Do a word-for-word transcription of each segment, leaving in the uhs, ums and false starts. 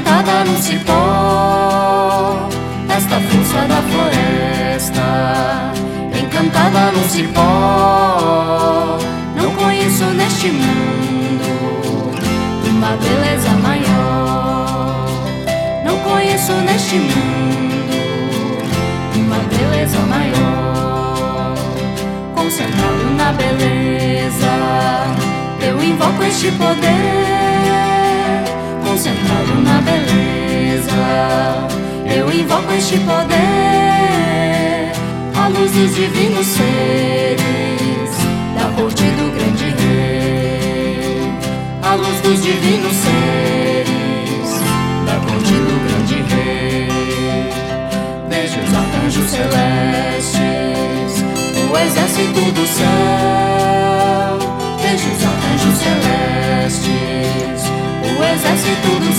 encantada no cipó, esta força da floresta. Encantada no cipó, não conheço neste mundo uma beleza maior. Não conheço neste mundo uma beleza maior. Concentrado na beleza, eu invoco este poder. Concentrado na beleza, eu invoco este poder. A luz dos divinos seres da corte do grande rei. A luz dos divinos seres da corte do grande rei. Vejo os arcanjos celestes, o exército do céu. Vejo os arcanjos celestes, o exército do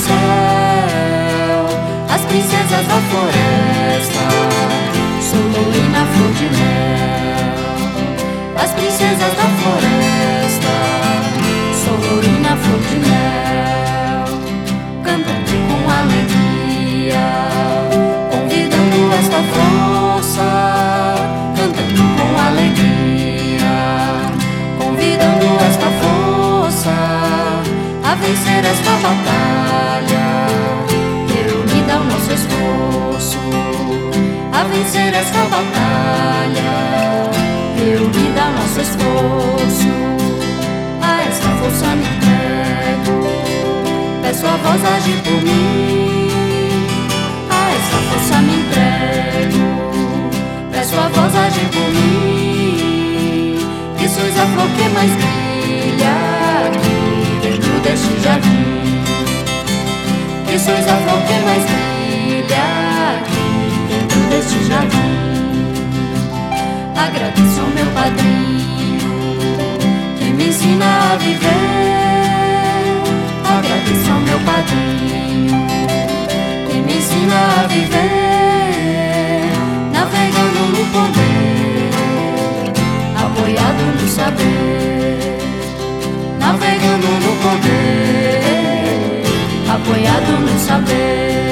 céu. As princesas da floresta, sou Lolina flor de mel. As princesas da floresta, sou Lolina flor de mel. Cantando com alegria, convidando esta força. Cantando com alegria, convidando esta força a vencer esta batalha, reunida ao nosso esforço. A vencer esta batalha, reunida ao nosso esforço. A esta força me entrego, peço a voz agir por mim. A esta força me entrego, peço a voz agir por mim. Que sois a flor que mais brilha aqui dentro deste jardim. Que sois a flor que mais brilha aqui deste jardim. Agradeço ao meu padrinho que me ensina a viver. Agradeço ao meu padrinho que me ensina a viver. Navegando no poder, apoiado no saber. Navegando no poder, apoiado no saber.